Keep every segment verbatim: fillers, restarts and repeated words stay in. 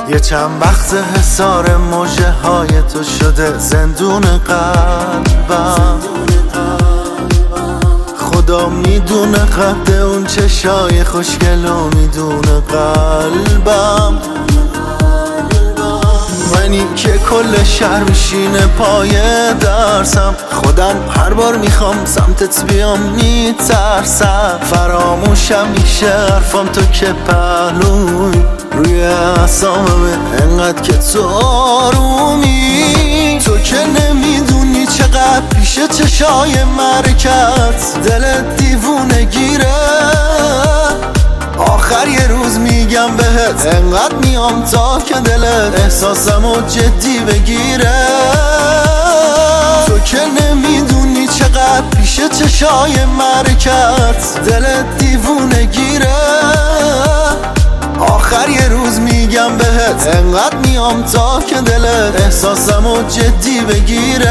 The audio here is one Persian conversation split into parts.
یه چند وقت حصار موجه های تو شده زندون قلبم. خدا میدونه قد اون چشای خوشگلو میدونه قلبم. منی که کل شهر میشینه پای درسم، خودم هر بار میخوام سمتت بیام میترسم. فراموشم میشه حرفام تو که پهلوی روی اعصابمه انقدر که تو آرومی. تو که نمیدونی چقدر پیش چشای مرکت دلت دیوونه گیره. آخر یه روز میگم بهت انقدر میام تا که دلت احساسمو جدی بگیره. تو که نمیدونی چقدر پیش چشای مرکت دلت دیوونه گیره. آخر یه روز میگم بهت انقدر میام تا که دلت احساسمو جدی بگیره.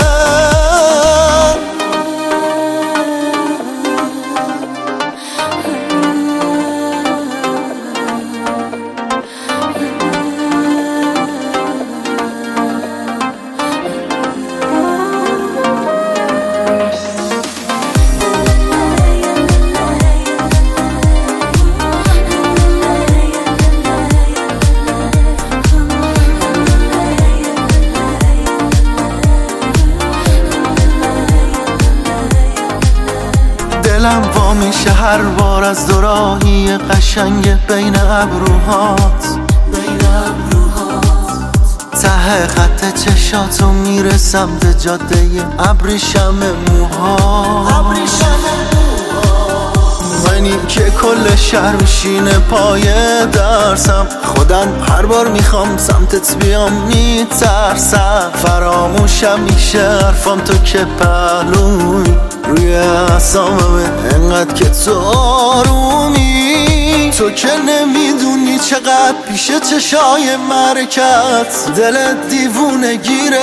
دلم وا میشه هر بار از دوراهی قشنگ بین ابروهات. ته خط چشاتو میرسم به جاده ابریشم موها. منی که کل شهر میشینه پای درسم، خودم هر بار میخوام سمتت بیام میترسم. فراموشم میشه حرفام تو که پهلوی روی اعصابمه انقدر که تو آرومی. تو که نمیدونی چقدر پیش چشای مرکت دلت دیوونه گیره.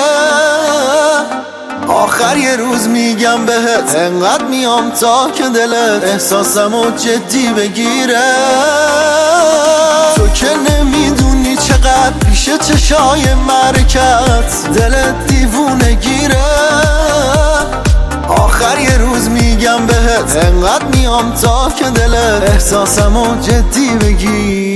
آخر یه روز میگم بهت انقدر میام تا که دلت احساسمو جدی بگیره. تو که نمیدونی چقدر پیش چشای مرکت دلت دیوونه گیره. آخر یه روز میگم بهت انقدر میام تا که دلت احساسمو جدی بگیره.